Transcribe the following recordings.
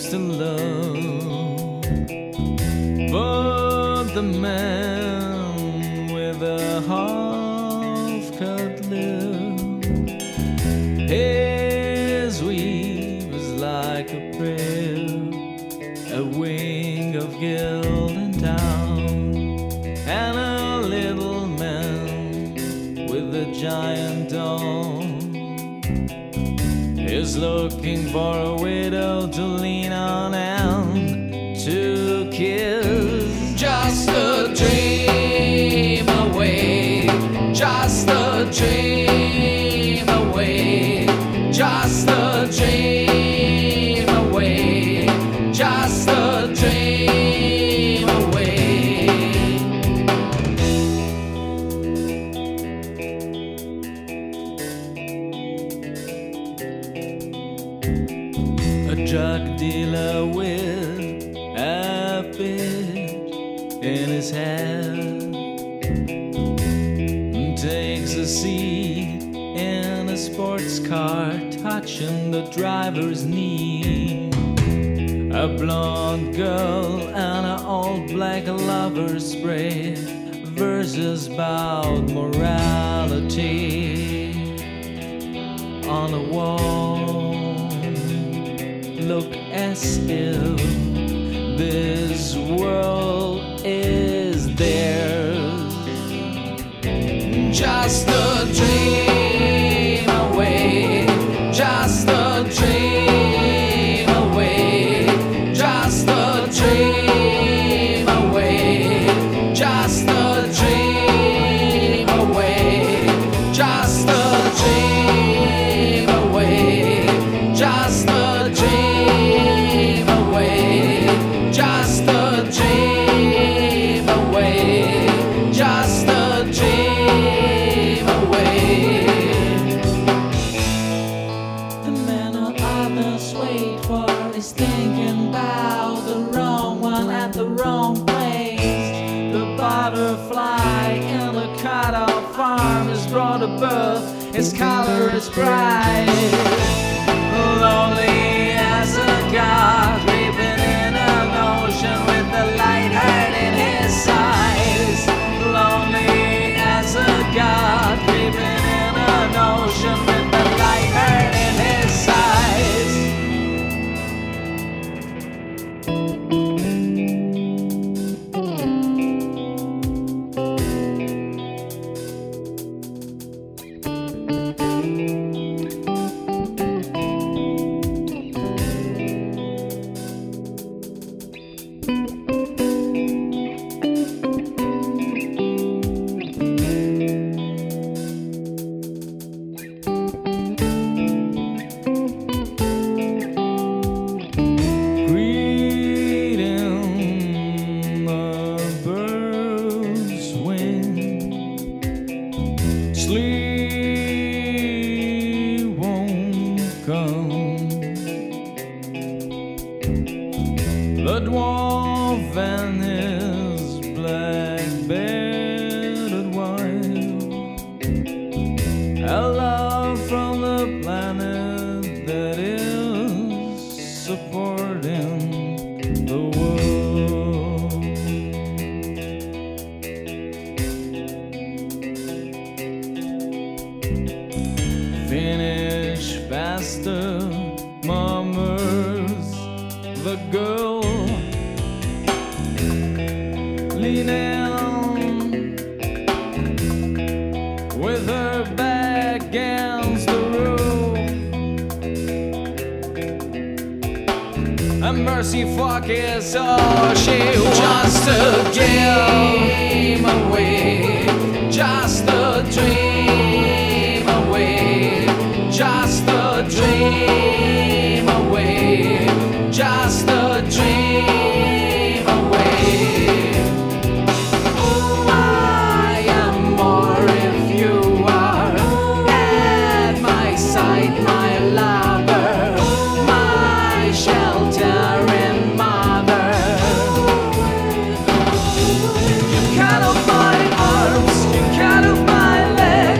used to love. But the man with a half-cut lip, his weave was like a prayer, a wing of guilt in town, and a little man with a giant dome is looking for a widow to lean on and to kiss. Just a dream away, just a dream away, just a dream away, just a dream away. A drug dealer with a fish in his hand takes a seat in a sports car, touching the driver's knee. A blonde girl and an old black lover spread verses about morality on the wall. Look as if this world is theirs. Just a dream away, just a dream away, just a dream away, just a dream away, just a dream away, just a dream away, just a dream away, just a dream away. The man all others wait for is thinking about the wrong one at the wrong place. The butterfly in the cut-off farm is brought to birth, its color is bright. Lonely as a god, creeping in an ocean with the light hurting his eyes. Lonely as a god, creeping in an ocean with the light hurting his eyes. Sleep won't come. The dwarf and his black-bearded wife, a love from the planet that is supporting the world. Finish faster, murmurs the girl, leaning with her back against the roof. A mercy fuck is all she wants to Dream away, just a dream away, just a dream away, just a dream away. I am more if you are at my side, my lover, my sheltering mother. You cut off my arms, you cut off my legs.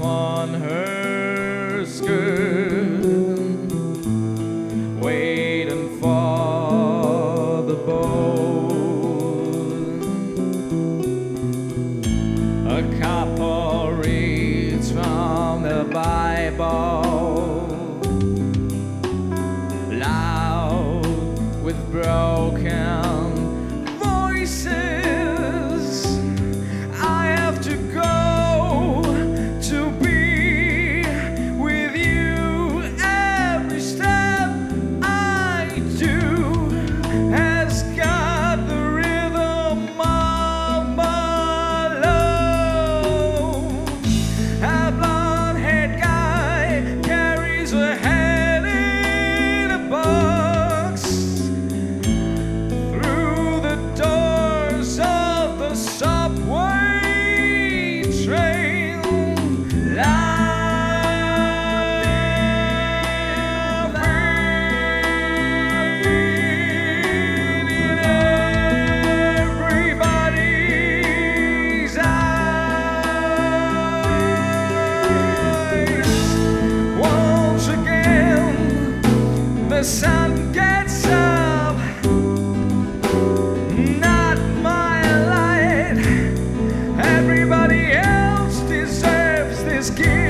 on her skirt, waiting for the boat. A couple reads from the Bible, loud with broken voices. I have to go to be with you. Every step I do has got the rhythm of my love. A blonde-haired guy carries a head in a box through the doors of the subway train. Laughing in everybody's eyes. Once again, the sun gets up. Not my light. Everybody else deserves this gift.